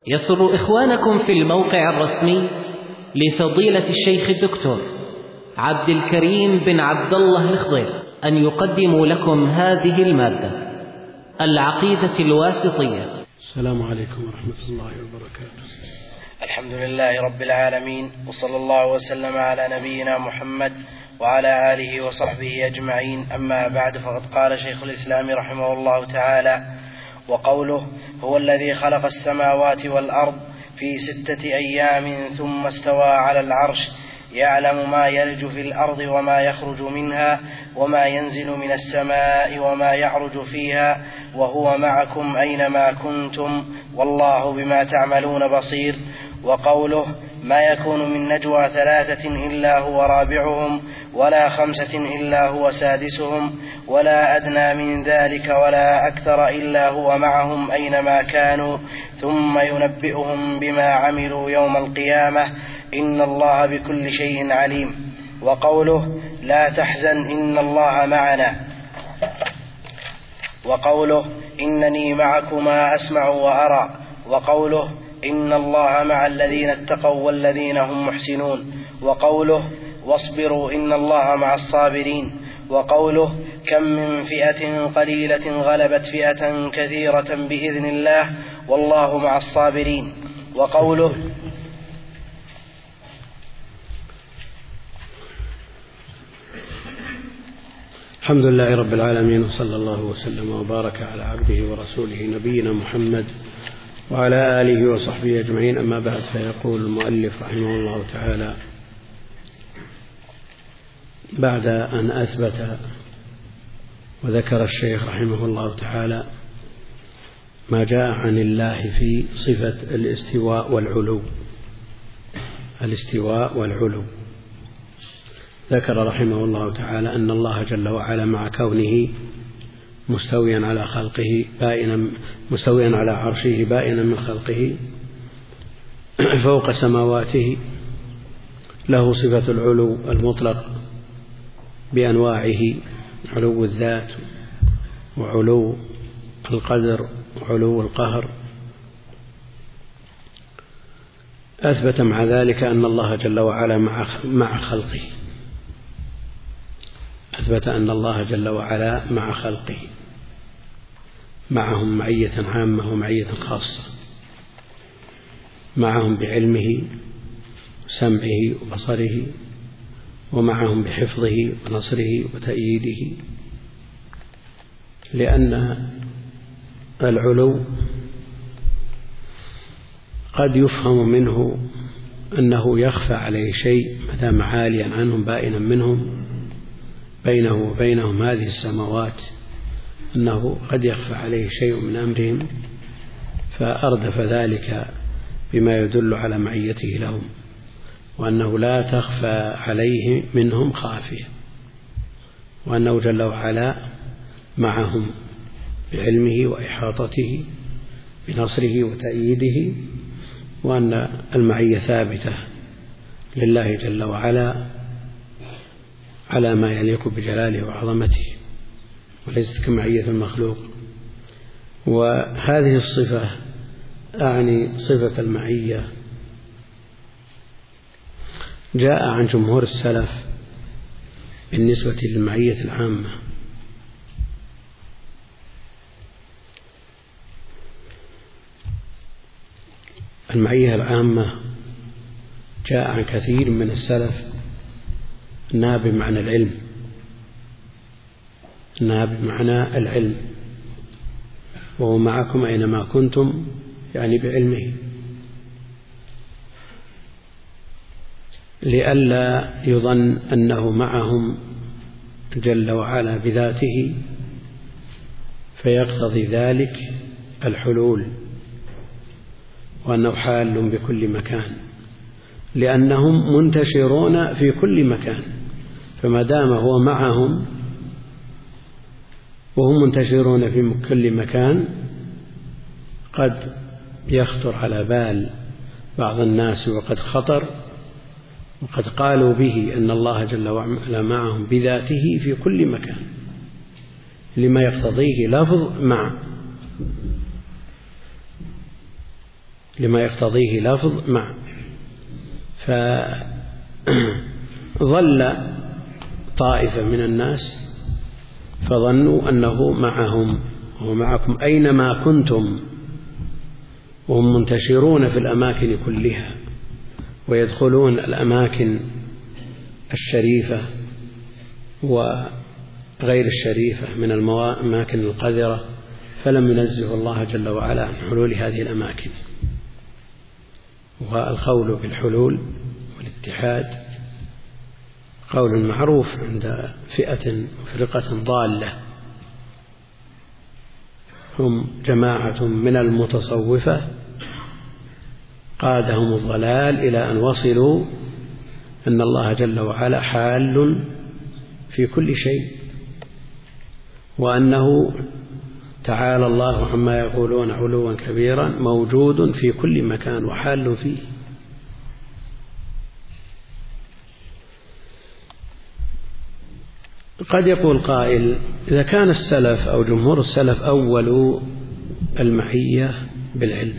يسر إخوانكم في الموقع الرسمي لفضيلة الشيخ الدكتور عبد الكريم بن عبد الله الخضير أن يقدموا لكم هذه المادة: العقيدة الواسطية. السلام عليكم ورحمة الله وبركاته. الحمد لله رب العالمين، وصلى الله وسلم على نبينا محمد وعلى آله وصحبه أجمعين. أما بعد، فقد قال شيخ الإسلام رحمه الله تعالى: وقوله: هو الذي خلق السماوات والأرض في 6 أيام ثم استوى على العرش يعلم ما يلج في الأرض وما يخرج منها وما ينزل من السماء وما يعرج فيها وهو معكم أينما كنتم والله بما تعملون بصير. وقوله: ما يكون من نجوى 3 إلا هو رابعهم ولا 5 إلا هو سادسهم ولا أدنى من ذلك ولا أكثر إلا هو معهم أينما كانوا ثم ينبئهم بما عملوا يوم القيامة إن الله بكل شيء عليم. وقوله: لا تحزن إن الله معنا. وقوله: إنني معكما أسمع وأرى. وقوله: إن الله مع الذين اتقوا والذين هم محسنون. وقوله: واصبروا إن الله مع الصابرين. وقوله: كم من فئة قليلة غلبت فئة كثيرة بإذن الله والله مع الصابرين. وقوله: الحمد لله رب العالمين، وصلى الله وسلم وبارك على عبده ورسوله نبينا محمد وعلى آله وصحبه أجمعين. أما بعد، فيقول المؤلف رحمه الله تعالى: بعد أن أثبت وذكر الشيخ رحمه الله تعالى ما جاء عن الله في صفة الاستواء والعلو، ذكر رحمه الله تعالى أن الله جل وعلا مع كونه مستويا على خلقه مستويا على عرشه بائنا من خلقه فوق سماواته، له صفة العلو المطلق بأنواعه: علو الذات وعلو القدر وعلو القهر. أثبت مع ذلك أن الله جل وعلا مع خلقه، أثبت أن الله جل وعلا مع خلقه، معهم معية عامة ومعية خاصة، معهم بعلمه وسمعه وبصره، ومعهم بحفظه ونصره وتأييده. لأن العلو قد يفهم منه أنه يخفى عليه شيء ما دام عاليا عنهم بائنا منهم، بينه وبينهم هذه السماوات، أنه قد يخفى عليه شيء من أمرهم، فأردف ذلك بما يدل على معيته لهم، وأنه لا تخفى عليه منهم خافية، وأنه جل وعلا معهم بعلمه وإحاطته بنصره وتأييده، وأن المعية ثابتة لله جل وعلا على ما يليق بجلاله وعظمته، وليست كمعية المخلوق. وهذه الصفة أعني صفة المعية جاء عن جمهور السلف بالنسبة للمعية العامة. المعية العامة جاء عن كثير من السلف أنها بمعنى العلم، وهو معكم أينما كنتم، يعني بعلمه، لئلا يظن أنه معهم جل وعلا بذاته فيقتضي ذلك الحلول، وأنه حال بكل مكان، لأنهم منتشرون في كل مكان، فما دام هو معهم وهم منتشرون في كل مكان قد يخطر على بال بعض الناس، وقد خطر، وقد قالوا به أن الله جل وعلا معهم بذاته في كل مكان، لما يقتضيه لفظ مع. لما يقتضيه لفظ مع. فظل طائفة من الناس فظنوا أنه معهم، وهو معكم أينما كنتم، وهم منتشرون في الأماكن كلها ويدخلون الأماكن الشريفة وغير الشريفة من الأماكن القذرة، فلم ينزه الله جل وعلا عن حلول هذه الأماكن. والقول بالحلول والاتحاد قول معروف عند فئة وفرقة ضالة، هم جماعة من المتصوفة قادهم الضلال إلى أن وصلوا أن الله جل وعلا حال في كل شيء، وأنه تعالى الله عما يقولون علوا كبيرا موجود في كل مكان وحال فيه. قد يقول قائل: إذا كان السلف أو جمهور السلف أولوا المعية بالعلم،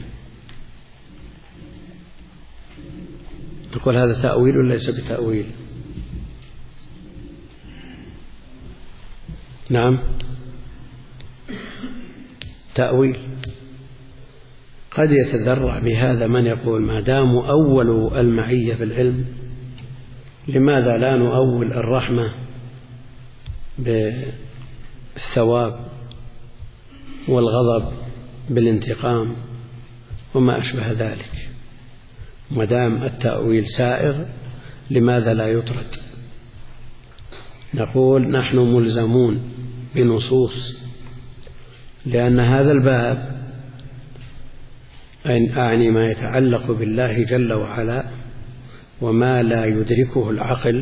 نقول هذا تأويل ولا ليس بتأويل؟ نعم تأويل. قد يتذرع بهذا من يقول ما داموا أولوا المعية بالعلم لماذا لا نؤول الرحمة بالثواب والغضب بالانتقام وما أشبه ذلك؟ ما دام التأويل سائغ لماذا لا يطرد؟ نقول نحن ملزمون بنصوص، لأن هذا الباب أعني ما يتعلق بالله جل وعلا وما لا يدركه العقل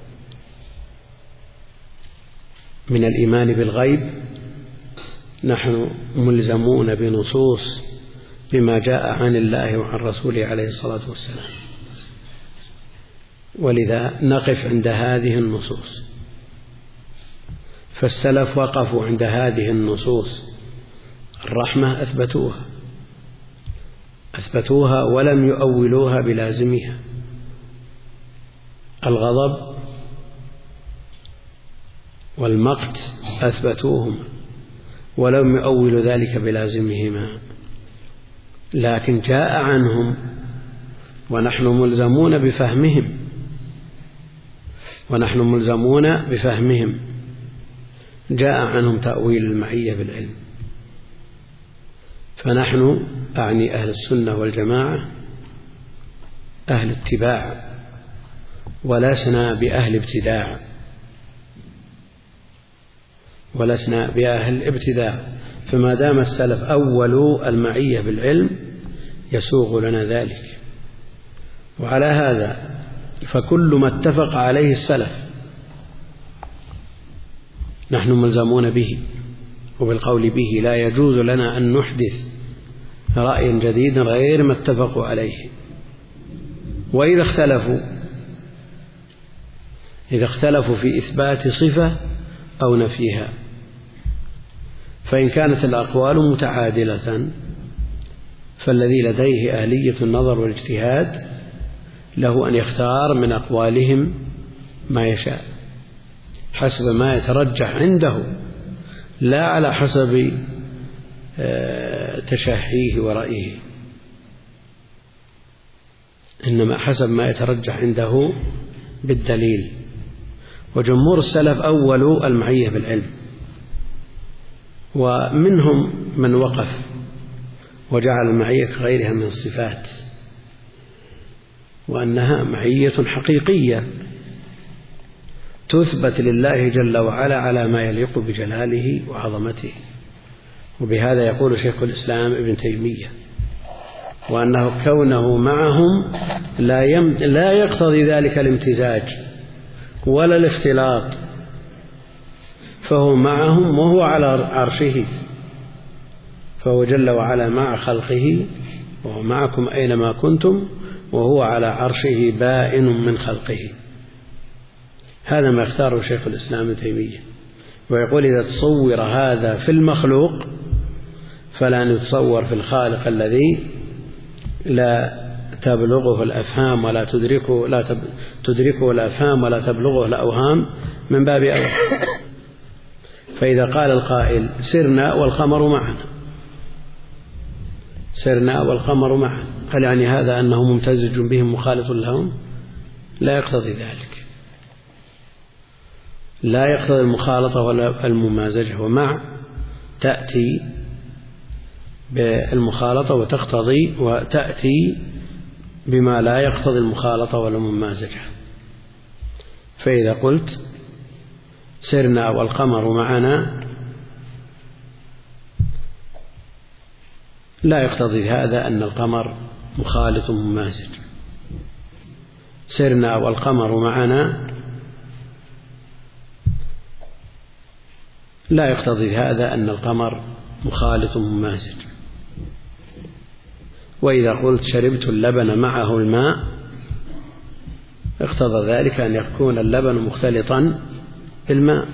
من الإيمان بالغيب، نحن ملزمون بنصوص بما جاء عن الله وعن رسوله عليه الصلاة والسلام، ولذا نقف عند هذه النصوص. فالسلف وقفوا عند هذه النصوص، الرحمة أثبتوها ولم يؤولوها بلازمها، الغضب والمقت أثبتوهما ولم يؤولوا ذلك بلازمهما، لكن جاء عنهم ونحن ملزمون بفهمهم جاء عنهم تأويل المعية بالعلم. فنحن أعني أهل السنة والجماعة أهل اتباع ولسنا بأهل ابتداع، فما دام السلف أولوا المعية بالعلم يسوغ لنا ذلك. وعلى هذا فكل ما اتفق عليه السلف نحن ملزمون به وبالقول به، لا يجوز لنا أن نحدث رأي جديد غير ما اتفقوا عليه. وإذا اختلفوا في إثبات صفة أو نفيها، فإن كانت الأقوال متعادلة فالذي لديه أهلية النظر والاجتهاد له أن يختار من أقوالهم ما يشاء حسب ما يترجح عنده، لا على حسب تشهيه ورأيه، إنما حسب ما يترجح عنده بالدليل. وجمهور السلف أولوا المعية بالعلم، ومنهم من وقف وجعل المعية كغيرها من الصفات، وأنها معية حقيقية تثبت لله جل وعلا على ما يليق بجلاله وعظمته. وبهذا يقول شيخ الإسلام ابن تيمية، وأنه كونه معهم لا يقتضي ذلك الامتزاج ولا الاختلاط، فهو معهم وهو على عرشه، فهو جل وعلا مع خلقه، وهو معكم أينما كنتم، وهو على عرشه بائن من خلقه. هذا ما اختاره شيخ الإسلام ابن تيمية، ويقول إذا تصور هذا في المخلوق فلا نتصور في الخالق الذي لا تبلغه الأفهام ولا تدركه الأفهام ولا تبلغه الأوهام من باب أولى. فإذا قال القائل سرنا والقمر معنا، سرنا والقمر معنا، هل يعني هذا أنه ممتزج بهم مخالط لهم؟ لا يقتضي ذلك، لا يقتضي المخالطة ولا الممازجة. ومع تأتي بالمخالطة وتأتي بما لا يقتضي المخالطة ولا الممازجة. فإذا قلت سرنا والقمر معنا لا يقتضي هذا أن القمر مخالط ممازج. سرنا والقمر معنا لا يقتضي هذا أن القمر مخالط ممازج. وإذا قلت شربت اللبن معه الماء اقتضى ذلك أن يكون اللبن مختلطا بالماء.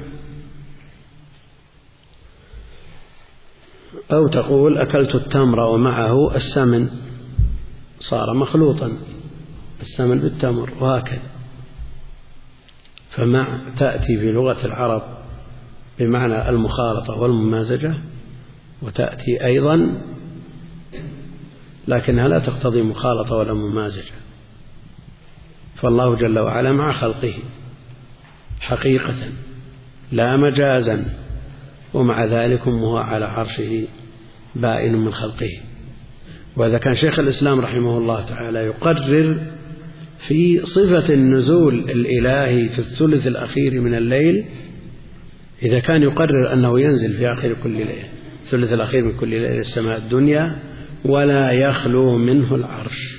أو تقول أكلت التمر ومعه السمن، صار مخلوطا السمن بالتمر، وهكذا. فمع تأتي في لغة العرب بمعنى المخالطة والممازجة، وتأتي أيضا لكنها لا تقتضي مخالطة ولا ممازجة. فالله جل وعلا مع خلقه حقيقة لا مجازا، ومع ذلك هو على عرشه بائن من خلقه. وإذا كان شيخ الإسلام رحمه الله تعالى يقرر في صفة النزول الإلهي في الثلث الأخير من الليل، إذا كان يقرر أنه ينزل في آخر كل ليلة، الثلث الأخير من كل ليلة السماء الدنيا، ولا يخلو منه العرش،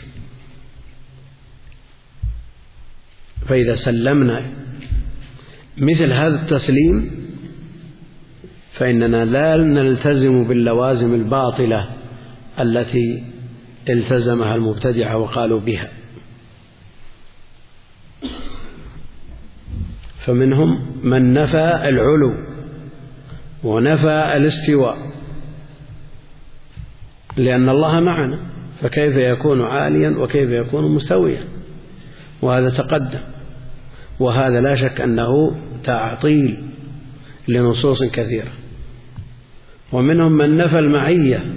فإذا سلمنا مثل هذا التسليم فإننا لا نلتزم باللوازم الباطلة التي التزمها المبتدعة وقالوا بها. فمنهم من نفى العلو ونفى الاستواء، لأن الله معنا، فكيف يكون عاليا وكيف يكون مستويا؟ وهذا تقدم، وهذا لا شك أنه تعطيل لنصوص كثيرة. ومنهم من نفى المعية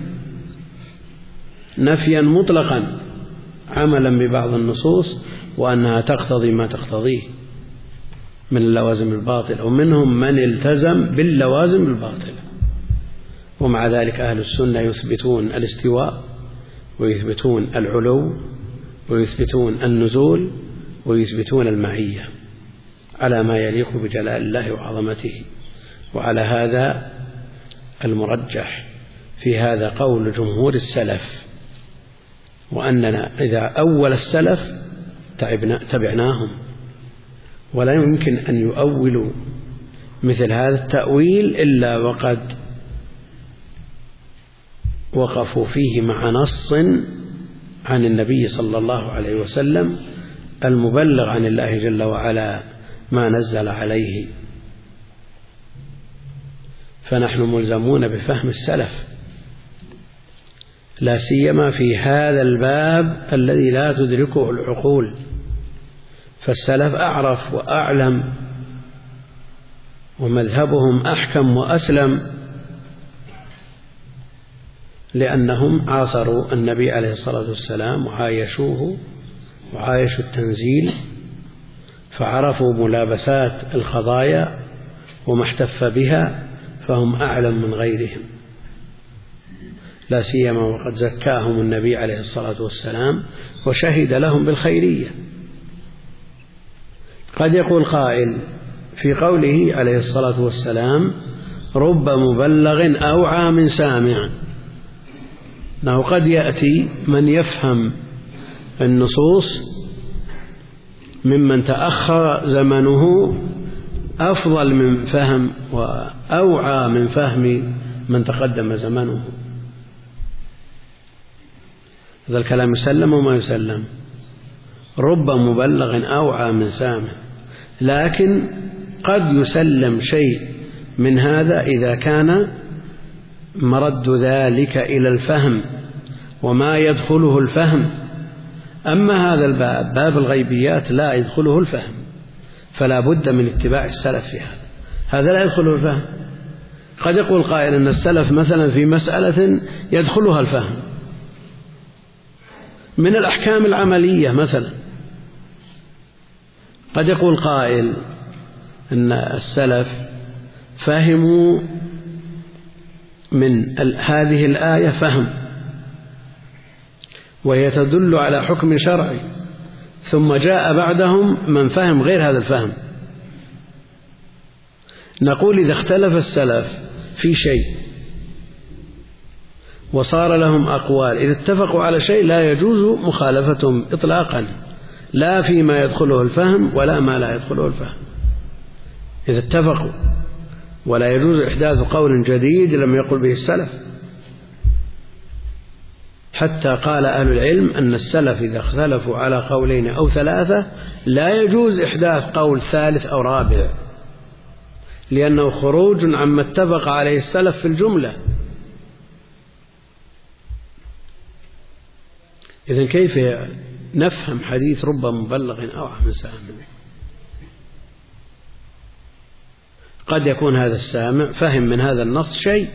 نفيا مطلقا عملا ببعض النصوص وأنها تقتضي ما تقتضيه من اللوازم الباطلة، ومنهم من التزم باللوازم الباطلة. ومع ذلك أهل السنة يثبتون الاستواء ويثبتون العلو ويثبتون النزول ويثبتون المعية على ما يليق بجلال الله وعظمته. وعلى هذا المرجح في هذا قول جمهور السلف، وأننا إذا أول السلف تبعناهم، ولا يمكن أن يؤولوا مثل هذا التأويل إلا وقد وقفوا فيه مع نص عن النبي صلى الله عليه وسلم المبلغ عن الله جل وعلا ما نزل عليه. فنحن ملزمون بفهم السلف، لا سيما في هذا الباب الذي لا تدركه العقول، فالسلف أعرف وأعلم ومذهبهم أحكم وأسلم، لأنهم عاصروا النبي عليه الصلاة والسلام وعايشوه وعايشوا التنزيل، فعرفوا ملابسات القضايا وما احتف بها، فهم أعلم من غيرهم، لا سيما وقد زكاهم النبي عليه الصلاة والسلام وشهد لهم بالخيرية. قد يقول قائل في قوله عليه الصلاة والسلام رب مبلغ أوعى من سامع، أنه قد يأتي من يفهم النصوص ممن تأخر زمنه أفضل من فهم وأوعى من فهم من تقدم زمنه. هذا الكلام يسلم وما يسلم، رب مبلغ أوعى من سامع، لكن قد يسلم شيء من هذا إذا كان مرد ذلك إلى الفهم وما يدخله الفهم. أما هذا الباب باب الغيبيات لا يدخله الفهم، فلا بد من اتباع السلف في هذا لا يدخله الفهم. قد يقول قائل أن السلف مثلا في مسألة يدخلها الفهم من الأحكام العملية مثلا. قد يقول قائل أن السلف فهموا من هذه الآية فهم وهي تدل على حكم شرعي، ثم جاء بعدهم من فهم غير هذا الفهم. نقول إذا اختلف السلف في شيء وصار لهم أقوال، إذا اتفقوا على شيء لا يجوز مخالفتهم إطلاقا، لا فيما يدخله الفهم ولا ما لا يدخله الفهم. إذا اتفقوا، ولا يجوز إحداث قول جديد لم يقل به السلف. حتى قال أهل العلم أن السلف إذا اختلفوا على قولين أو ثلاثة لا يجوز إحداث قول ثالث أو رابع، لأنه خروج عما اتفق عليه السلف في الجملة. إذن كيف نفهم حديث رب مبلغ أوعى من سامع؟ قد يكون هذا السامع فهم من هذا النص شيء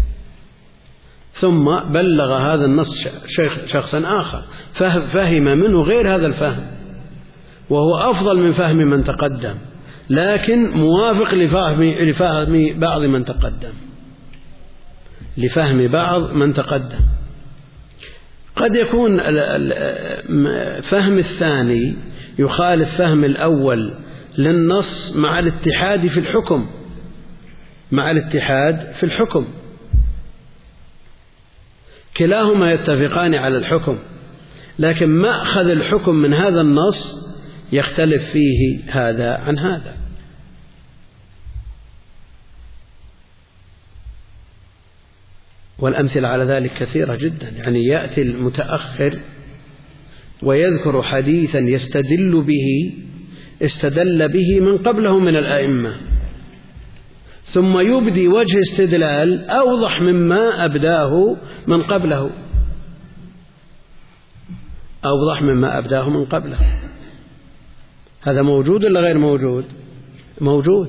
ثم بلغ هذا النص شخصا آخر فهم منه غير هذا الفهم، وهو أفضل من فهم من تقدم، لكن موافق لفهم بعض من تقدم، لفهم بعض من تقدم. قد يكون فهم الثاني يخالف فهم الأول للنص مع الاتحاد في الحكم، مع الاتحاد في الحكم، كلاهما يتفقان على الحكم، لكن مأخذ الحكم من هذا النص يختلف فيه هذا عن هذا. والأمثلة على ذلك كثيرة جدا. يعني يأتي المتأخر ويذكر حديثا استدل به من قبله من الأئمة، ثم يبدي وجه استدلال أوضح مما أبداه من قبله، أوضح مما أبداه من قبله. هذا موجود ولا غير موجود؟ موجود.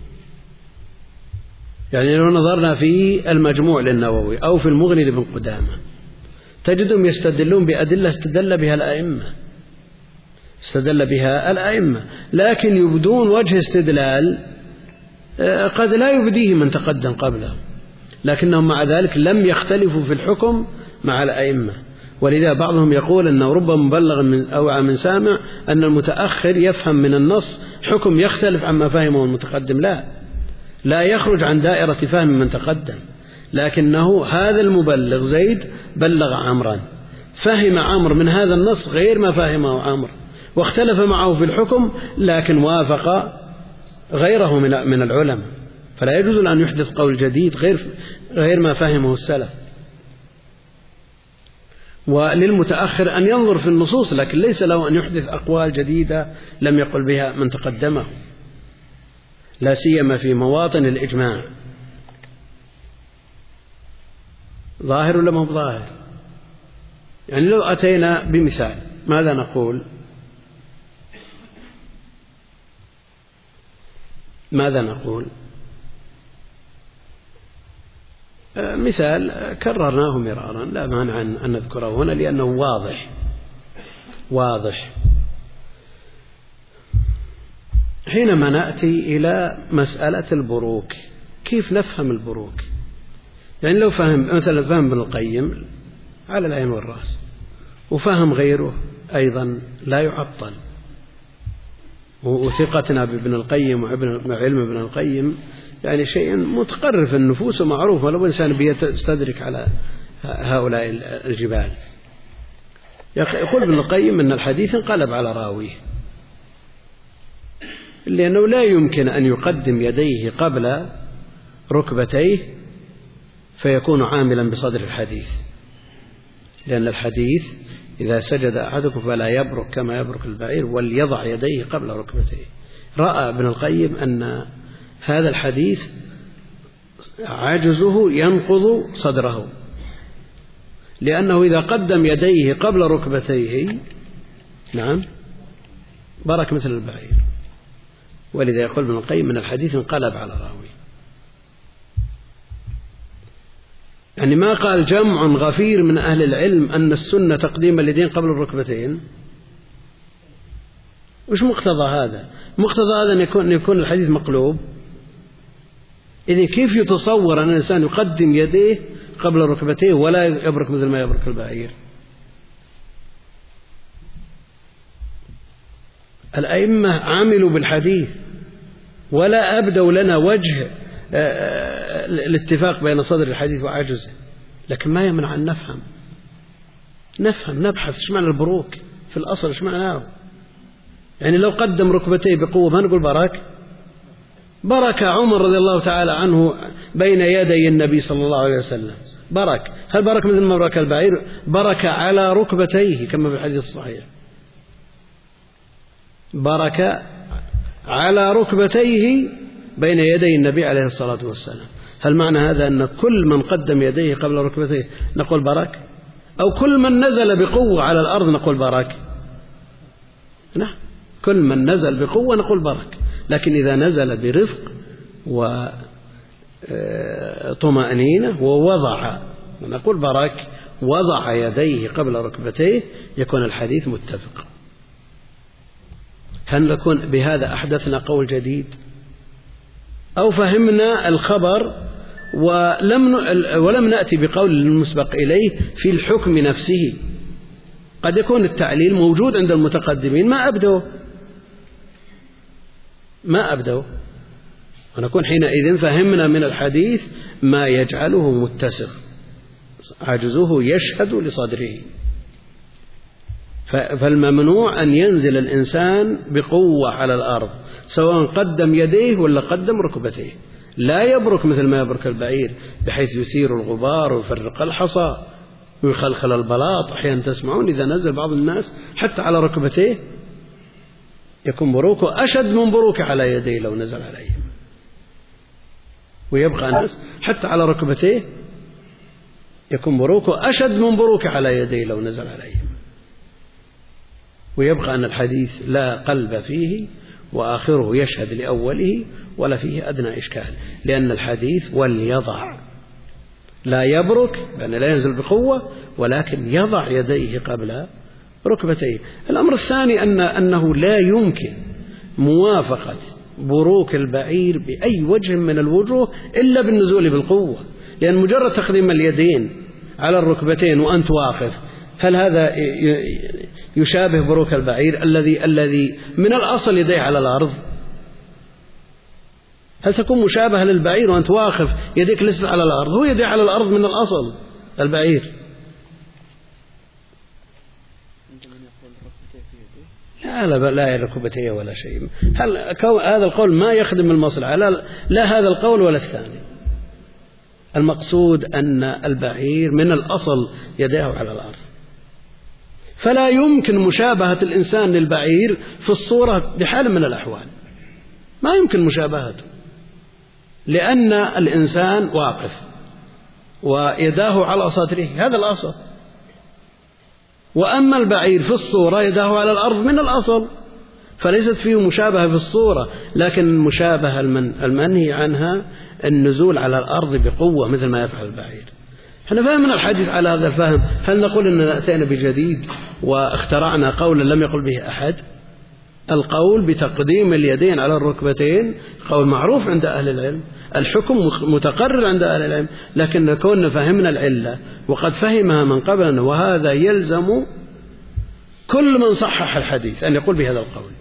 يعني لو نظرنا في المجموع للنووي أو في المغني لابن قدامة تجدهم يستدلون بأدلة استدل بها الأئمة، لكن يبدون وجه استدلال قد لا يبديه من تقدم قبله، لكنهم مع ذلك لم يختلفوا في الحكم مع الأئمة. ولذا بعضهم يقول أنه ربما مبلغ من أوعى من سامع، أن المتأخر يفهم من النص حكم يختلف عما فهمه المتقدم، لا يخرج عن دائرة فهم من تقدم، لكنه هذا المبلغ زيد بلغ عمرا، فهم عمرو من هذا النص غير ما فهمه عمرو، واختلف معه في الحكم، لكن وافق غيره من العلماء، فلا يجوز أن يحدث قول جديد غير ما فهمه السلف. وللمتأخر أن ينظر في النصوص، لكن ليس له أن يحدث أقوال جديدة لم يقل بها من تقدمه، لا سيما في مواطن الإجماع. ظاهر ولا مو ظاهر؟ يعني لو أتينا بمثال ماذا نقول؟ مثال كررناه مرارا لا مانع أن نذكره هنا لأنه واضح. حينما نأتي إلى مسألة البروك، كيف نفهم البروك؟ يعني لو فهم مثلا فهم ابن القيم على العين والرأس، وفهم غيره أيضا لا يعطل، وثقتنا بابن القيم وعلم ابن القيم يعني شيء متقرر في النفوس ومعروف، ولو الإنسان بيستدرك على هؤلاء الجبال. يقول ابن القيم أن الحديث انقلب على راويه، لأنه لا يمكن أن يقدم يديه قبل ركبتيه فيكون عاملا بصدر الحديث، لأن الحديث إذا سجد أحدكم فلا يبرك كما يبرك البعير وليضع يديه قبل ركبتيه. رأى ابن القيم أن هذا الحديث عجزه ينقض صدره، لأنه إذا قدم يديه قبل ركبتيه نعم برك مثل البعير، ولذا يقول ابن القيم من الحديث انقلب على راوي. يعني ما قال جمع غفير من أهل العلم أن السنة تقديم اليدين قبل الركبتين. وش مقتضى هذا؟ مقتضى هذا أن يكون الحديث مقلوب. إذن كيف يتصور أن الإنسان يقدم يديه قبل ركبتيه ولا يبرك مثل ما يبرك البعير؟ الأئمة عملوا بالحديث ولا أبدوا لنا وجه الاتفاق بين صدر الحديث وعجزه، لكن ما يمنع أن نفهم نبحث ايش معنى البروك في الأصل، ايش معناه. يعني لو قدم ركبتيه بقوة ما نقول برك عمر رضي الله تعالى عنه بين يدي النبي صلى الله عليه وسلم، برك. هل برك مثل ما برك البعير؟ برك على ركبتيه كما في الحديث الصحيح، برك على ركبتيه بين يدي النبي عليه الصلاة والسلام. هل معنى هذا أن كل من قدم يديه قبل ركبتيه نقول برك، أو كل من نزل بقوة على الأرض نقول برك؟ نعم، كل من نزل بقوة نقول برك، لكن إذا نزل برفق وطمأنينة ووضع نقول برك، وضع يديه قبل ركبتيه يكون الحديث متفق. هل نكون بهذا أحدثنا قول جديد أو فهمنا الخبر ولم نأتي بقول المسبق إليه في الحكم نفسه؟ قد يكون التعليل موجود عند المتقدمين ما أبدوا ونكون حينئذ فهمنا من الحديث ما يجعله متسق، عجزه يشهد لصدره. فالممنوع أن ينزل الإنسان بقوة على الأرض سواء قدم يديه ولا قدم ركبتيه، لا يبرك مثل ما يبرك البعير بحيث يثير الغبار ويفرق الحصى ويخلخل البلاط. أحيانا تسمعون إذا نزل بعض الناس حتى على ركبتيه يكون بروكه أشد من بروكه على يديه لو نزل عليه، ويبقى الناس حتى على ركبتيه يكون بروكه أشد من بروكه على يديه لو نزل عليه، ويبقى أن الحديث لا قلب فيه وآخره يشهد لأوله ولا فيه أدنى إشكال، لأن الحديث وليضع، لا يبرك يعني لا ينزل بقوة ولكن يضع يديه قبل ركبتيه. الأمر الثاني أنه لا يمكن موافقة بروك البعير بأي وجه من الوجوه إلا بالنزول بالقوة، لأن مجرد تقديم اليدين على الركبتين وأنت واقف، هل هذا يشابه بروك البعير الذي من الأصل يديه على الأرض؟ هل تكون مشابهة للبعير وأنت واقف يديك ليست على الأرض؟ هو يديه على الأرض من الأصل البعير. لا ركبتيه ولا شيء. هل هذا القول ما يخدم المصلحة؟ لا هذا القول ولا الثاني. المقصود أن البعير من الأصل يديه على الأرض، فلا يمكن مشابهة الإنسان للبعير في الصورة بحال من الأحوال، ما يمكن مشابهته، لأن الإنسان واقف ويداه على صدره، هذا الأصل. وأما البعير في الصورة يداه على الأرض من الأصل، فليست فيه مشابهة في الصورة، لكن المشابهة المنهي عنها النزول على الأرض بقوة مثل ما يفعل البعير. احنا فهمنا الحديث على هذا الفهم. هل نقول أننا أتينا بجديد واخترعنا قولا لم يقل به أحد؟ القول بتقديم اليدين على الركبتين قول معروف عند أهل العلم، الحكم متقرر عند أهل العلم، لكن كنا فهمنا العلة وقد فهمها من قبلنا، وهذا يلزم كل من صحح الحديث أن يقول بهذا القول.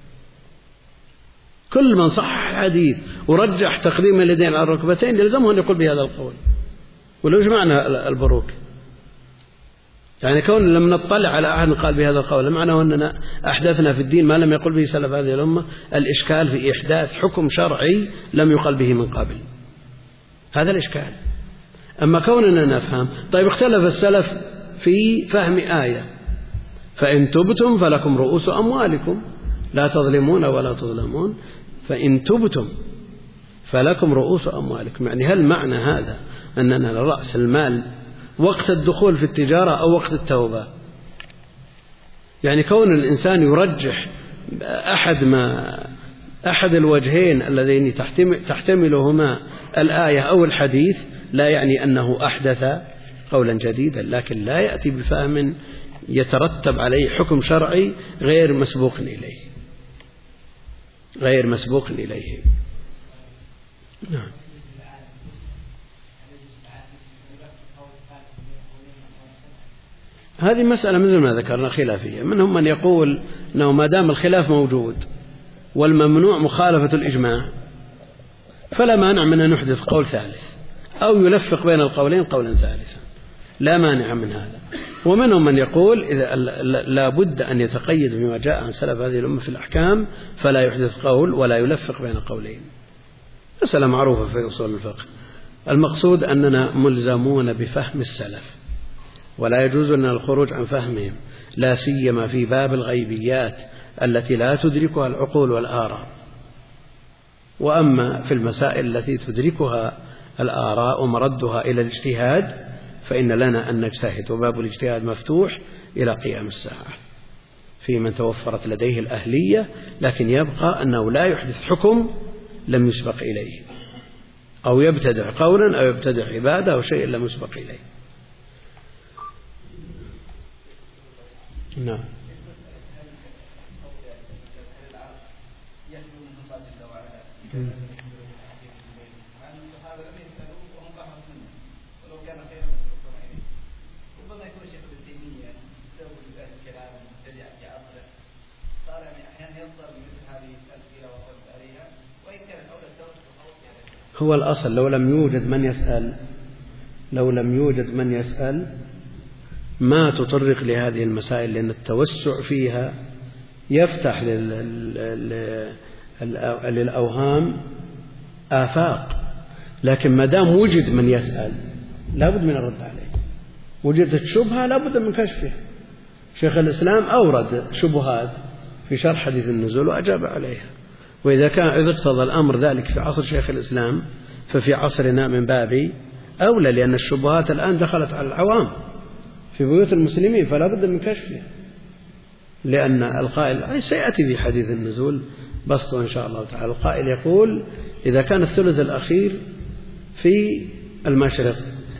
كل من صحح الحديث ورجح تقديم اليدين على الركبتين يلزمه أن يقول بهذا القول. ولو جمعنا البروك، يعني كون لم نطلع على أحد قال بهذا القول معناه أننا أحدثنا في الدين ما لم يقل به سلف هذه الأمة. الإشكال في إحداث حكم شرعي لم يقل به من قبل، هذا الإشكال. أما كوننا نفهم، طيب اختلف السلف في فهم آية، فإن تبتم فلكم رؤوس أموالكم لا تظلمون ولا تظلمون، فإن تبتم فلكم رؤوس أموالكم، يعني هل معنى هذا أننا رأس المال وقت الدخول في التجارة أو وقت التوبة. يعني كون الإنسان يرجح أحد الوجهين اللذين تحتملهما الآية أو الحديث لا يعني أنه أحدث قولا جديدا، لكن لا يأتي بفهم يترتب عليه حكم شرعي غير مسبوق إليه. نعم. هذه مسألة مثل ما ذكرنا خلافية، منهم من يقول أنه ما دام الخلاف موجود والممنوع مخالفة الإجماع فلا مانع من أن نحدث قول ثالث أو يلفق بين القولين قولا ثالثا، لا مانع من هذا. ومنهم من يقول إذا لا بد أن يتقيد بما جاء عن سلف هذه الأمة في الأحكام فلا يحدث قول ولا يلفق بين قولين. مسألة معروفة في أصول الفقه. المقصود أننا ملزمون بفهم السلف ولا يجوز لنا الخروج عن فهمهم، لا سيما في باب الغيبيات التي لا تدركها العقول والآراء. وأما في المسائل التي تدركها الآراء ومردها إلى الاجتهاد فإن لنا أن نجتهد، وباب الاجتهاد مفتوح إلى قيام الساعة في من توفرت لديه الأهلية، لكن يبقى أنه لا يحدث حكم لم يسبق إليه، أو يبتدع قولا أو يبتدع عبادة أو شيء لم يسبق إليه. نعم. هو الأصل لو لم يوجد من يسأل ما تطرق لهذه المسائل، لأن التوسع فيها يفتح للأوهام آفاق. لكن ما دام وجد من يسأل لابد من الرد عليه. وجدت شبهة لابد من كشفها. شيخ الإسلام أورد شبهات في شرح حديث النزول وأجاب عليها، وإذا اقتضى الأمر ذلك في عصر شيخ الإسلام ففي عصرنا من باب أولى، لأن الشبهات الآن دخلت على العوام في بيوت المسلمين فلا بد من كشفها. لأن القائل سيأتي في حديث النزول بسطه إن شاء الله تعالى. القائل يقول إذا كان الثلث الأخير في المشرق،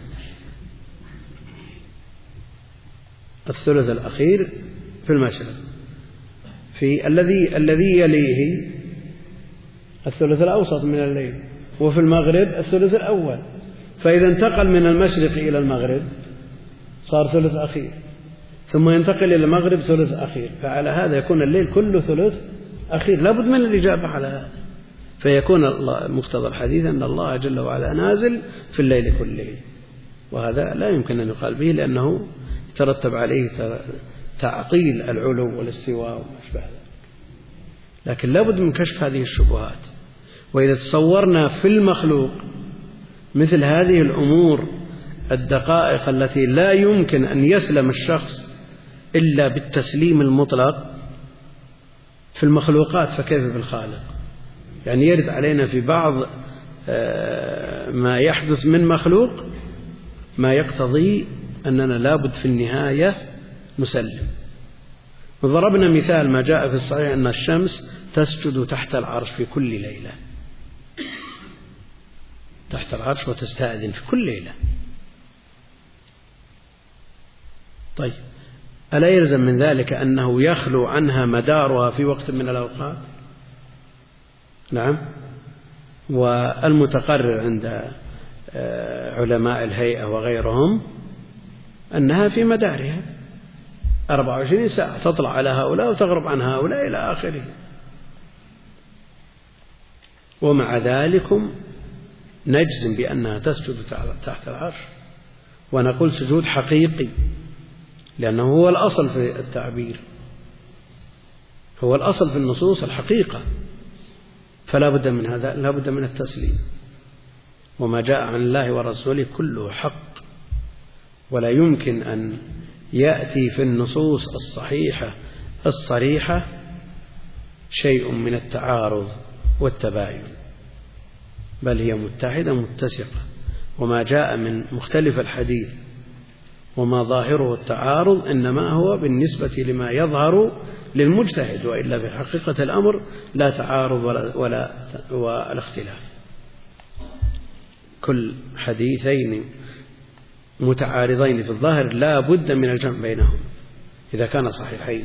الثلث الأخير في المشرق، في الذي يليه الثلث الأوسط من الليل، وفي المغرب الثلث الأول، فإذا انتقل من المشرق إلى المغرب صار ثلث أخير، ثم ينتقل إلى المغرب ثلث أخير، فعلى هذا يكون الليل كله ثلث أخير. لابد من الإجابة على هذا، فيكون مقتضى الحديث أن الله جل وعلا نازل في الليل كله، وهذا لا يمكن أن يقال به لأنه يترتب عليه تعطيل العلو والاستواء وما أشبه ذلك. لكن لابد من كشف هذه الشبهات. وإذا تصورنا في المخلوق مثل هذه الأمور الدقائق التي لا يمكن أن يسلم الشخص إلا بالتسليم المطلق في المخلوقات، فكيف بالخالق؟ يعني يرد علينا في بعض ما يحدث من مخلوق ما يقتضي أننا لابد في النهاية نسلم. وضربنا مثال ما جاء في الصحيح أن الشمس تسجد تحت العرش في كل ليلة، تحت العرش وتستأذن في كل ليلة. طيب ألا يلزم من ذلك أنه يخلو عنها مدارها في وقت من الأوقات؟ نعم. والمتقرر عند علماء الهيئة وغيرهم أنها في مدارها 24 ساعة، تطلع على هؤلاء وتغرب عن هؤلاء إلى آخره. ومع ذلك نجزم بأنها تسجد تحت العرش، ونقول سجود حقيقي، لأنه هو الأصل في التعبير، هو الأصل في النصوص الحقيقة، فلا بد من هذا، لا بد من التسليم. وما جاء عن الله ورسوله كله حق، ولا يمكن أن يأتي في النصوص الصحيحة الصريحة شيء من التعارض والتباين، بل هي متحدة متسقة. وما جاء من مختلف الحديث وما ظاهره التعارض إنما هو بالنسبة لما يظهر للمجتهد، وإلا في حقيقة الأمر لا تعارض ولا اختلاف. كل حديثين متعارضين في الظاهر لا بد من الجمع بينهم إذا كان صحيحين،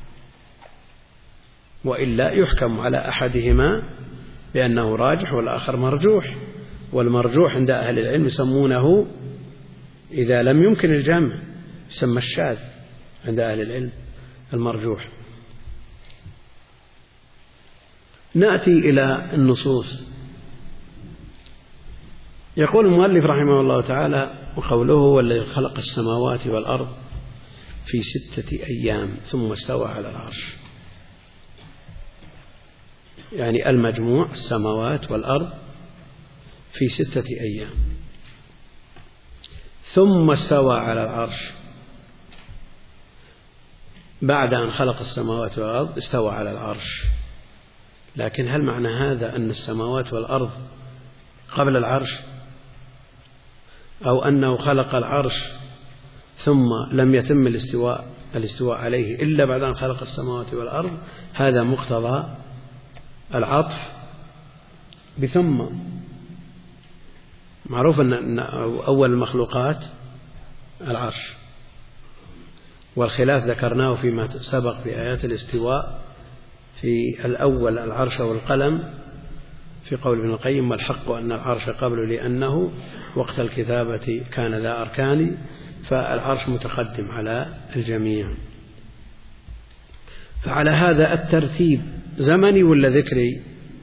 وإلا يحكم على أحدهما بأنه راجح والآخر مرجوح. والمرجوح عند أهل العلم يسمونه إذا لم يمكن الجمع يسمى الشاذ عند أهل العلم المرجوح. نأتي إلى النصوص. يقول المؤلف رحمه الله تعالى: وقوله والذي خلق السماوات والأرض في 6 أيام ثم استوى على العرش، يعني المجموع السماوات والأرض في 6 أيام ثم استوى على العرش. بعد أن خلق السماوات والأرض استوى على العرش، لكن هل معنى هذا أن السماوات والأرض قبل العرش، أو أنه خلق العرش ثم لم يتم الاستواء عليه إلا بعد أن خلق السماوات والأرض؟ هذا مقتضى العطف بثم. معروف أن أول المخلوقات العرش، والخلاف ذكرناه فيما سبق في آيات الاستواء. في الأول العرش والقلم في قول ابن القيم: والحق أن العرش قبل لأنه وقت الكتابة كان ذا أركان، فالعرش متقدم على الجميع. فعلى هذا الترتيب زمني ولا ذكري؟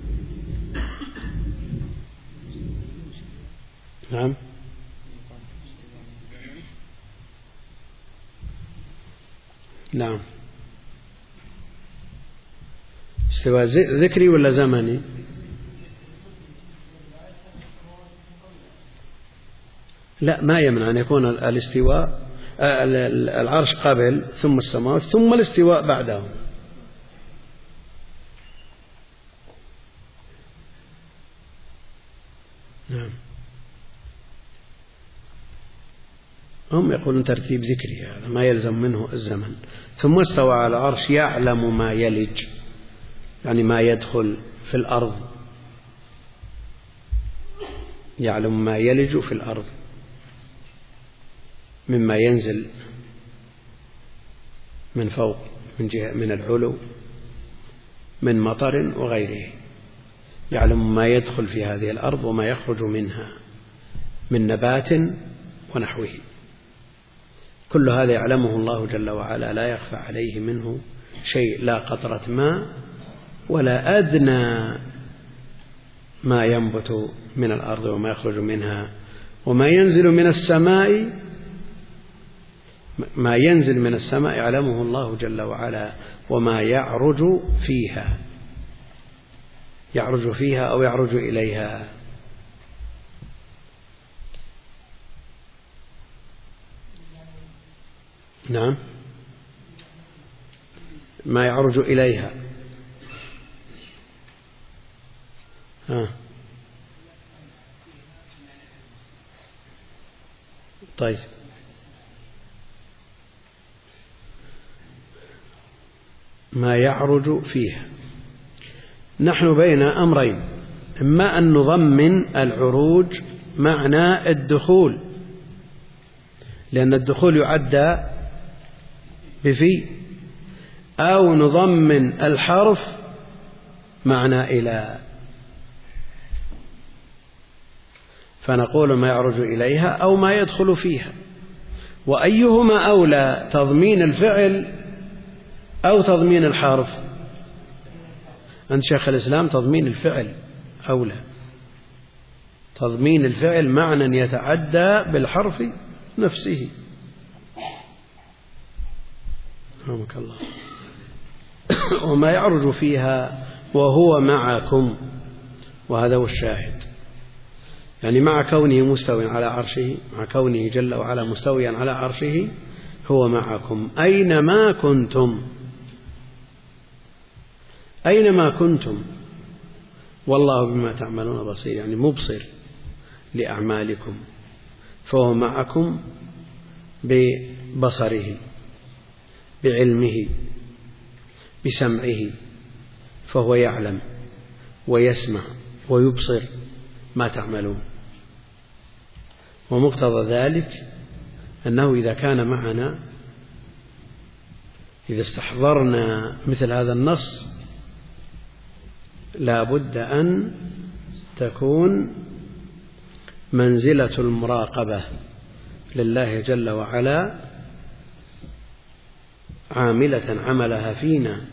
نعم، نعم. استواء ذكري ولا زمني؟ لا، ما يمنع أن يكون الاستواء العرش قبل ثم السماوات ثم الاستواء بعده. نعم. هم يقولون ترتيب ذكري، هذا ما يلزم منه الزمن. ثم استوى على العرش يعلم ما يلج، يعني ما يدخل في الأرض، يعلم ما يلج في الأرض مما ينزل من فوق من جهة من العلو من مطر وغيره، يعلم ما يدخل في هذه الأرض وما يخرج منها من نبات ونحوه. كل هذا يعلمه الله جل وعلا، لا يخفى عليه منه شيء، لا قطرة ماء ولا أدنى ما ينبت من الأرض وما يخرج منها، وما ينزل من السماء، ما ينزل من السماء يعلمه الله جل وعلا، وما يعرج فيها، يعرج فيها أو يعرج إليها. نعم، ما يعرج إليها. طيب، ما يعرج فيها. نحن بين أمرين: إما أن نضمن العروج معنى الدخول، لأن الدخول يعدى بفي، أو نضمن الحرف معنى إلى، فنقول ما يعرج إليها أو ما يدخل فيها. وأيهما أولى، تضمين الفعل أو تضمين الحرف؟ عند شيخ الإسلام تضمين الفعل أولى، تضمين الفعل معنى يتعدى بالحرف نفسه. رحمك الله. وما يعرج فيها وهو معكم، وهذا هو الشاهد، يعني مع كونه مستوي على عرشه، مع كونه جل وعلا مستويا على عرشه، هو معكم أينما كنتم، أينما كنتم، والله بما تعملون بصير، يعني مبصر لأعمالكم. فهو معكم ببصره، بعلمه، بسمعه، فهو يعلم ويسمع ويبصر ما تعملون. ومقتضى ذلك أنه إذا كان معنا، إذا استحضرنا مثل هذا النص، لا بد أن تكون منزلة المراقبة لله جل وعلا عاملة عملها فينا،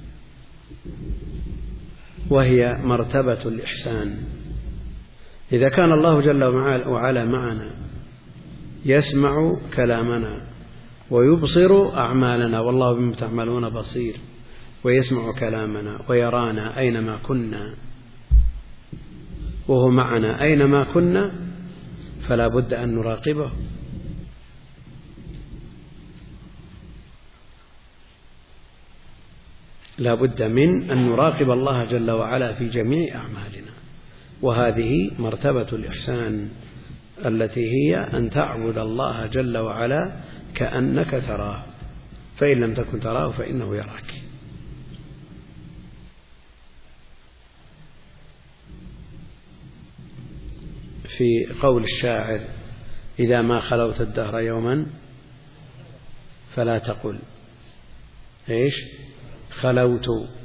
وهي مرتبة الإحسان. إذا كان الله جل وعلا معنا يسمع كلامنا ويبصر أعمالنا، والله بما تعملون بصير، ويسمع كلامنا ويرانا أينما كنا، وهو معنا أينما كنا، فلا بد أن نراقبه. لا بد من أن نراقب الله جل وعلا في جميع أعمالنا، وهذه مرتبة الإحسان التي هي أن تعبد الله جل وعلا كأنك تراه، فإن لم تكن تراه فإنه يراك. في قول الشاعر: إذا ما خلوت الدهر يوما فلا تقل إيش خلوت،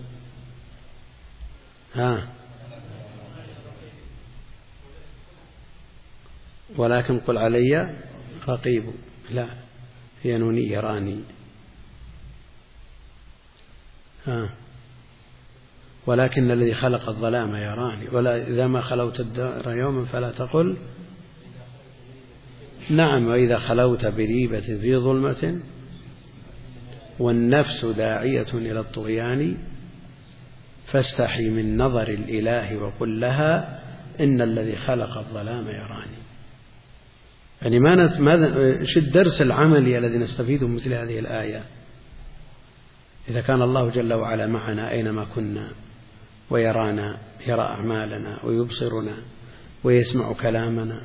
ولكن قل علي رقيب. لا، هي نوني يراني. ولكن الذي خلق الظلام يراني. ولا إذا ما خلوت الدهر يوما فلا تقل. نعم، وإذا خلوت بريبة في ظلمة والنفس داعية إلى الطغيان فاستحي من نظر الإله وقل لها إن الذي خلق الظلام يراني. يعني ماذا شو الدرس العملي الذي نستفيده من مثل هذه الآية؟ إذا كان الله جل وعلا معنا أينما كنا، ويرانا، يرى أعمالنا ويبصرنا ويسمع كلامنا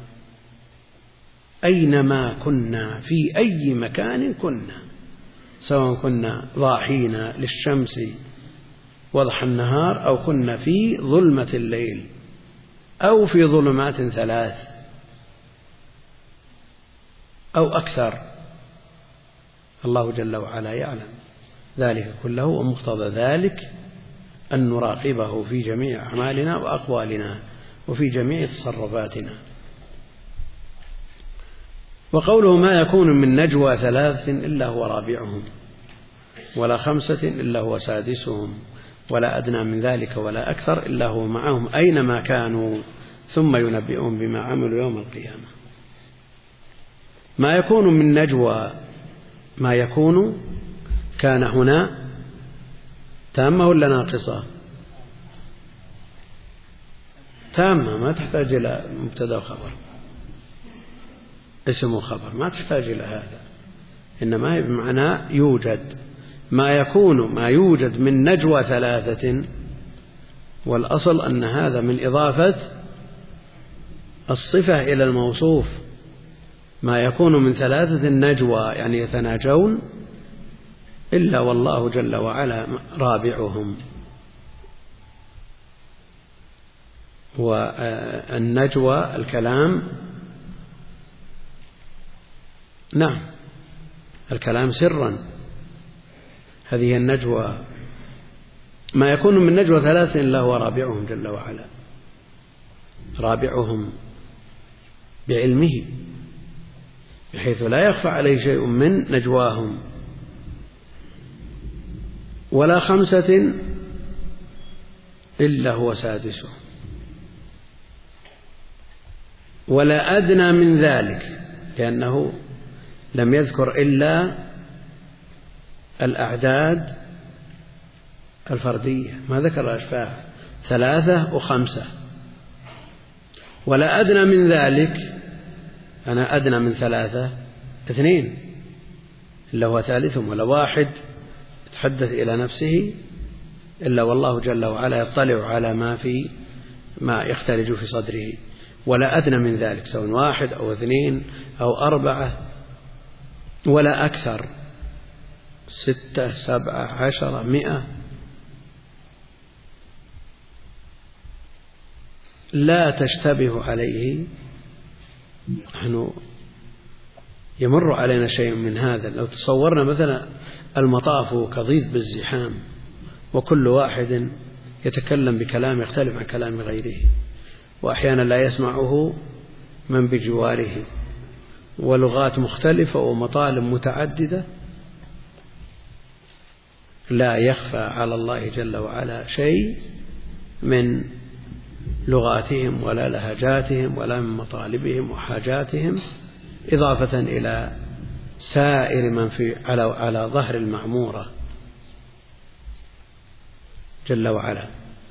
أينما كنا، في أي مكان كنا، سواء كنا ضاحين للشمس وضح النهار، أو كنا في ظلمة الليل، أو في ظلمات ثلاث أو أكثر، الله جل وعلا يعلم ذلك كله. ومقتضى ذلك أن نراقبه في جميع أعمالنا وأقوالنا وفي جميع تصرفاتنا. وقوله: ما يكون من نجوى ثلاث إلا هو رابعهم ولا خمسة إلا هو سادسهم ولا أدنى من ذلك ولا أكثر إلا هو معهم أينما كانوا ثم ينبئهم بما عملوا يوم القيامة. ما يكون من نجوى، ما يكون كان هنا تامة ولا ناقصة؟ تامة، ما تحتاج إلى مبتدأ وخبر، اسم وخبر، ما تحتاج إلى هذا، إنما هي بمعنى يوجد. ما يكون، ما يوجد من نجوى ثلاثة، والأصل أن هذا من إضافة الصفة إلى الموصوف. ما يكون من ثلاثة نجوى يعني يتناجون إلا والله جل وعلا رابعهم. والنجوى الكلام، نعم، الكلام سرا، هذه النجوى. ما يكون من نجوى ثلاثة إلا هو رابعهم جل وعلا، رابعهم بعلمه بحيث لا يخفى عليه شيء من نجواهم. ولا خمسة إلا هو سادسهم ولا أدنى من ذلك، لأنه لم يذكر إلا الأعداد الفردية، ما ذكر الأشفاع 3 و5. ولا أدنى من ذلك، أنا أدنى من 3 2 إلا هو ثالثهم، ولا واحد يتحدث إلى نفسه إلا والله جل وعلا يطلع على ما يختلج في صدره. ولا أدنى من ذلك، سواء 1 أو 2 أو 4 ولا أكثر، 6 7 10 100. لا تشتبه عليه. نحن يمر علينا شيء من هذا. لو تصورنا مثلا المطاف كضيض بالزحام، وكل واحد يتكلم بكلام يختلف عن كلام غيره، وأحيانا لا يسمعه من بجواره، ولغات مختلفة ومطالب متعددة، لا يخفى على الله جل وعلا شيء من لغاتهم ولا لهجاتهم ولا من مطالبهم وحاجاتهم، إضافة إلى سائر من على ظهر المعمورة جل وعلا.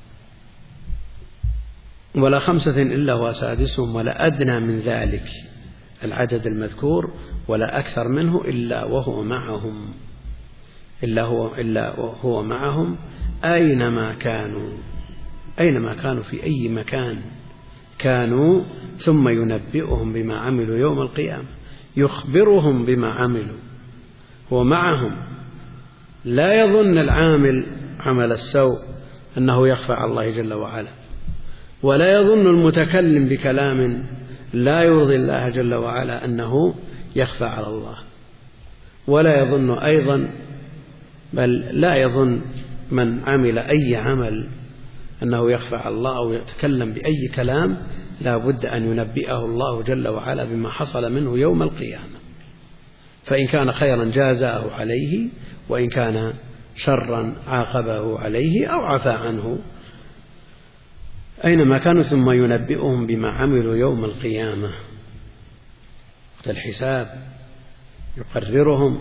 ولا 5 إلا هو سادسهم ولا أدنى من ذلك العدد المذكور، ولا أكثر منه إلا وهو معهم، إلا هو معهم أينما كانوا في أي مكان كانوا، ثم ينبئهم بما عملوا يوم القيامة، يخبرهم بما عملوا، هو معهم. لا يظن العامل عمل السوء أنه يخفى على الله جل وعلا، ولا يظن المتكلم بكلام لا يرضي الله جل وعلا أنه يخفى على الله، ولا يظن أيضا، بل لا يظن من عمل أي عمل أنه يخفى على الله أو يتكلم بأي كلام، لا بد أن ينبئه الله جل وعلا بما حصل منه يوم القيامة، فإن كان خيرا جازاه عليه، وإن كان شرا عاقبه عليه أو عفى عنه، أينما كانوا، ثم ينبئهم بما عملوا يوم القيامة وقت الحساب، يقررهم: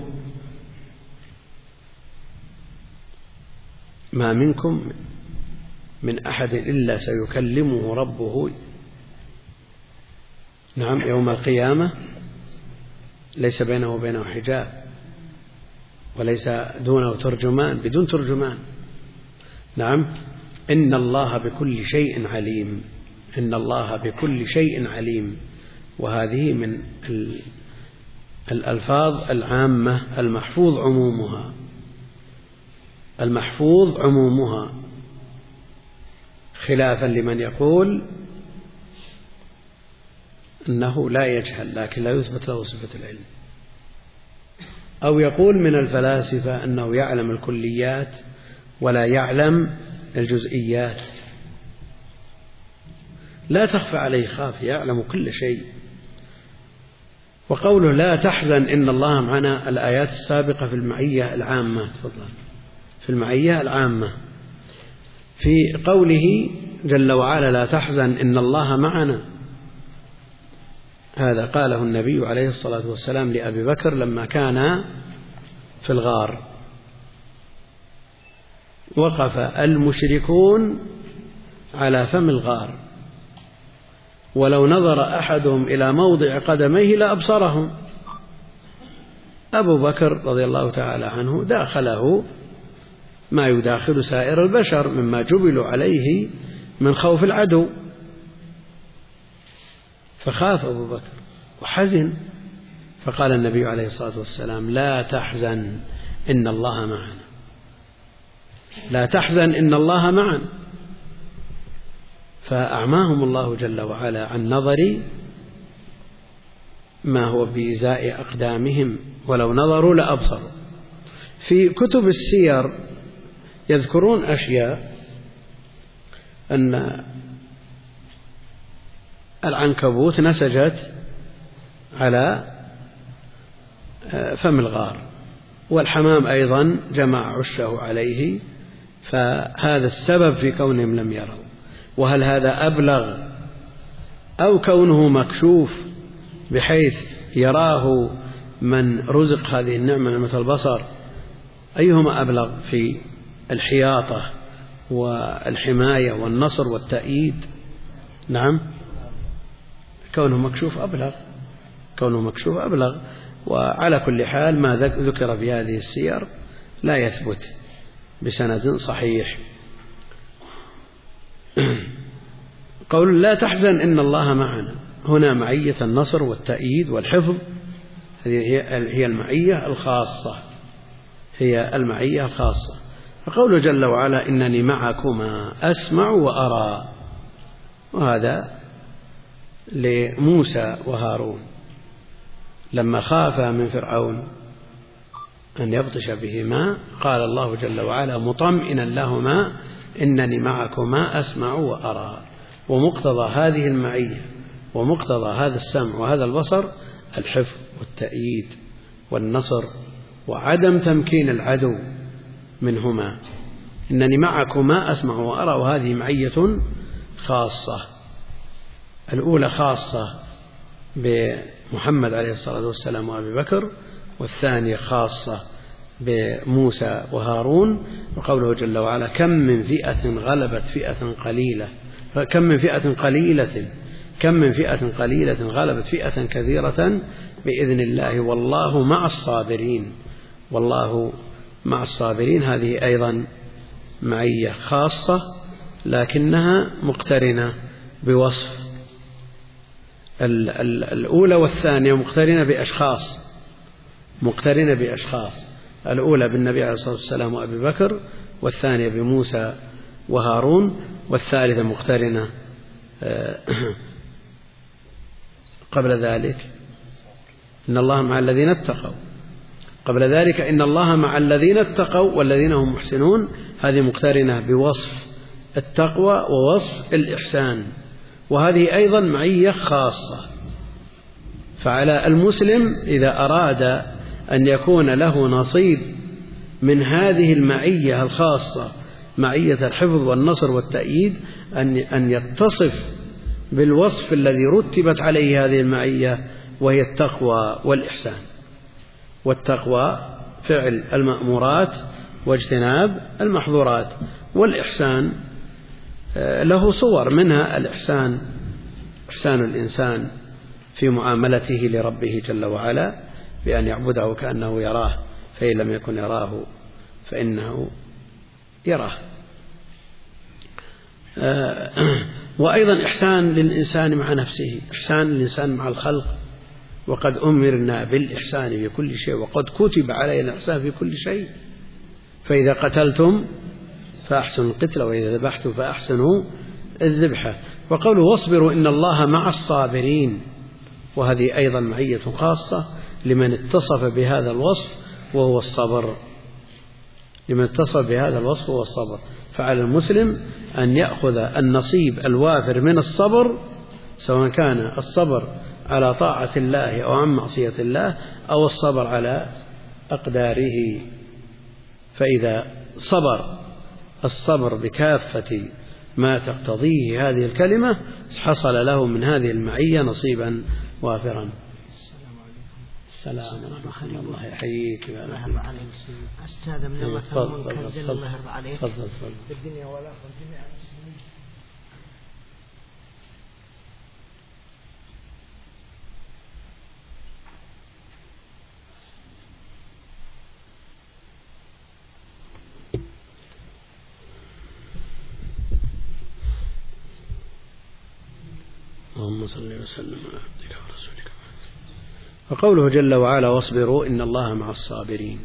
ما منكم من أحد إلا سيكلمه ربه يوم القيامة، ليس بينه وبينه حجاب، وليس دونه ترجمان، بدون ترجمان. إن الله بكل شيء عليم، إن الله بكل شيء عليم. وهذه من الألفاظ العامة المحفوظ عمومها، خلافا لمن يقول أنه لا يجهل لكن لا يثبت له صفة العلم، أو يقول من الفلاسفة أنه يعلم الكليات ولا يعلم الجزئيات. لا تخفى عليه خافية، يعلم كل شيء. وقوله لا تحزن إن الله معنا، الآيات السابقة في المعية العامة، في المعية العامة، في قوله جل وعلا لا تحزن إن الله معنا، هذا قاله النبي عليه الصلاة والسلام لأبي بكر لما كان في الغار، وقف المشركون على فم الغار، ولو نظر أحدهم إلى موضع قدميه لأبصرهم. أبو بكر رضي الله تعالى عنه داخله ما يداخل سائر البشر مما جبلوا عليه من خوف العدو، فخاف أبو بكر وحزن، فقال النبي عليه الصلاة والسلام لا تحزن إن الله معنا، لا تحزن إن الله معنا. فأعماهم الله جل وعلا عن نظر ما هو بإزاء أقدامهم، ولو نظروا لأبصروا. في كتب السير يذكرون أشياء، أن العنكبوت نسجت على فم الغار، والحمام أيضا جمع عشه عليه، فهذا السبب في كونهم لم يروا. وهل هذا أبلغ أو كونه مكشوف بحيث يراه من رزق هذه النعمة، نعمة البصر، أيهما أبلغ في الحياطة والحماية والنصر والتأييد؟ نعم، كونه مكشوف أبلغ، كونه مكشوف أبلغ. وعلى كل حال ما ذكر في هذه السير لا يثبت بسند صحيح. قول لا تحزن إن الله معنا، هنا معية النصر والتأييد والحفظ هذه هي المعية الخاصة، هي المعية الخاصة. فقوله جل وعلا إنني معكما أسمع وأرى، وهذا لموسى وهارون لما خافا من فرعون أن يبطش بهما، قال الله جل وعلا مطمئنا لهما إنني معكما أسمع وأرى. ومقتضى هذه المعية ومقتضى هذا السمع وهذا البصر الحفظ والتأييد والنصر وعدم تمكين العدو منهما. إنني معكما أسمع وأرى، وهذه معية خاصة. الأولى خاصة بمحمد عليه الصلاة والسلام وأبي بكر، والثانية خاصة بموسى وهارون. وقوله جل وعلا كم من فئة غلبت فئة قليلة، كم من فئة قليلة غلبت فئة كثيرة بإذن الله والله مع الصابرين. والله مع الصابرين هذه أيضا معية خاصة لكنها مقترنة بوصف. الأولى والثانية مقترنة بأشخاص، الأولى بالنبي عليه الصلاة والسلام وأبي بكر، والثانية بموسى وهارون، والثالثة مقترنة قبل ذلك إن الله مع الذين اتقوا، قبل ذلك إن الله مع الذين اتقوا والذين هم محسنون، هذه مقترنة بوصف التقوى ووصف الإحسان، وهذه أيضا معية خاصة. فعلى المسلم إذا أراد أن يكون له نصيب من هذه المعية الخاصة، معية الحفظ والنصر والتأييد، أن يتصف بالوصف الذي رتبت عليه هذه المعية، وهي التقوى والإحسان. والتقوى فعل المأمورات واجتناب المحظورات، والإحسان له صور، منها الإحسان إحسان الإنسان في معاملته لربه جل وعلا بأن يعبده كأنه يراه، فإن لم يكن يراه فإنه يراه. وأيضا إحسان للإنسان مع نفسه، إحسان للإنسان مع الخلق، وقد أمرنا بالإحسان في كل شيء وقد كتب علينا الإحسان في كل شيء، فإذا قتلتم فأحسنوا القتل وإذا ذبحتم فأحسنوا الذبحة. وقوله واصبروا إن الله مع الصابرين، وهذه أيضا معية خاصة لمن اتصف بهذا الوصف وهو الصبر، لمن اتصف بهذا الوصف وهو الصبر. فعلى المسلم أن يأخذ النصيب الوافر من الصبر، سواء كان الصبر على طاعة الله أو عن معصية الله، أو الصبر على أقداره. فإذا صبر الصبر بكافة ما تقتضيه هذه الكلمة حصل له من هذه المعية نصيبا وافرا. السلام ورحمة الله يحييك. أستاذ من الله كنزل الله يرضى عليك بالدنيا والآخرة جميعا. اللهم صل وسلم على عبدك ورسولك. وقوله جل وعلا واصبروا إن الله مع الصابرين،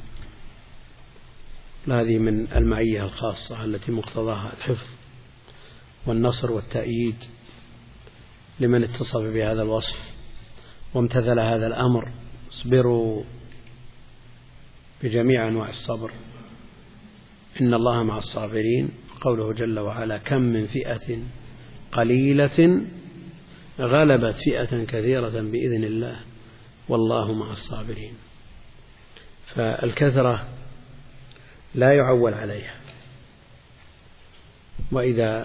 هذه من المعية الخاصة التي مقتضاها الحفظ والنصر والتأييد لمن اتصف بهذا الوصف وامتثل هذا الأمر. اصبروا بجميع أنواع الصبر إن الله مع الصابرين. قوله جل وعلا كم من فئة قليلة غلبت فئة كثيرة بإذن الله والله مع الصابرين. فالكثرة لا يعول عليها، وإذا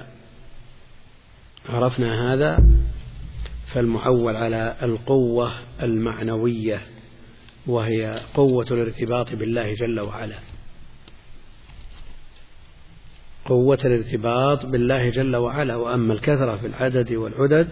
عرفنا هذا فالمعول على القوة المعنوية، وهي قوة الارتباط بالله جل وعلا، قوة الارتباط بالله جل وعلا. وأما الكثرة في العدد والعدد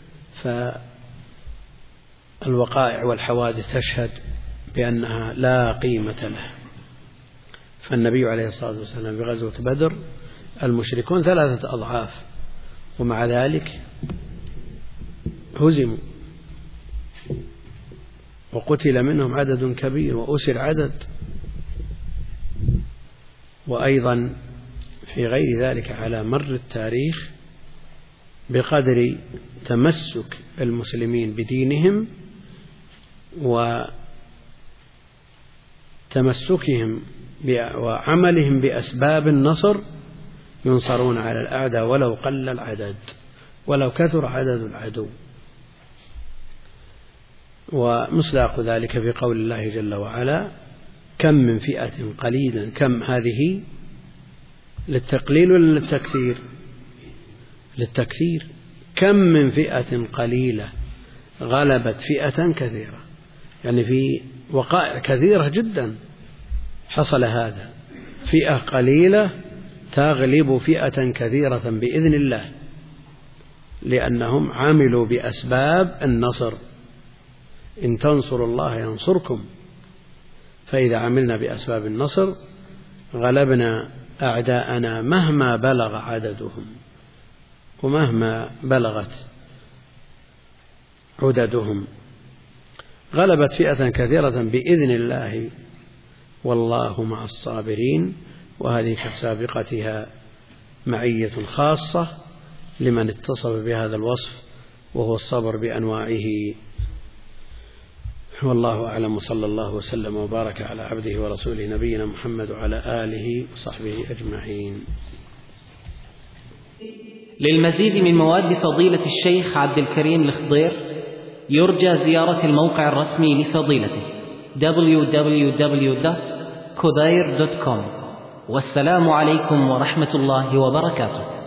فالوقائع والحوادث تشهد بأنها لا قيمة لها. فالنبي عليه الصلاة والسلام في غزوة بدر المشركون 3 أضعاف، ومع ذلك هزموا وقتل منهم عدد كبير وأسر عدد. وأيضا في غير ذلك على مر التاريخ بقدر تمسك المسلمين بدينهم وتمسكهم وعملهم بأسباب النصر ينصرون على الأعداء ولو قل العدد، ولو كثر عدد العدو. ومصداق ذلك في قول الله جل وعلا: كم من فئة قليلة. كم هذه للتقليل ولا للتكثير؟ للتكثير. كم من فئة قليلة غلبت فئة كثيرة، يعني في وقائع كثيرة جدا حصل هذا، فئة قليلة تغلب فئة كثيرة بإذن الله، لأنهم عملوا بأسباب النصر. إن تنصروا الله ينصركم. فإذا عملنا بأسباب النصر غلبنا أعداءنا مهما بلغ عددهم ومهما بلغت عددهم. غلبت فئة كثيرة بإذن الله والله مع الصابرين. وهذه كسابقتها معية خاصة لمن اتصف بهذا الوصف، وهو الصبر بأنواعه. والله أعلم، صلى الله وسلم وبارك على عبده ورسوله نبينا محمد وعلى آله وصحبه أجمعين. للمزيد من مواد فضيلة الشيخ عبد الكريم الخضير يرجى زيارة الموقع الرسمي لفضيلته www.khudair.com. والسلام عليكم ورحمة الله وبركاته.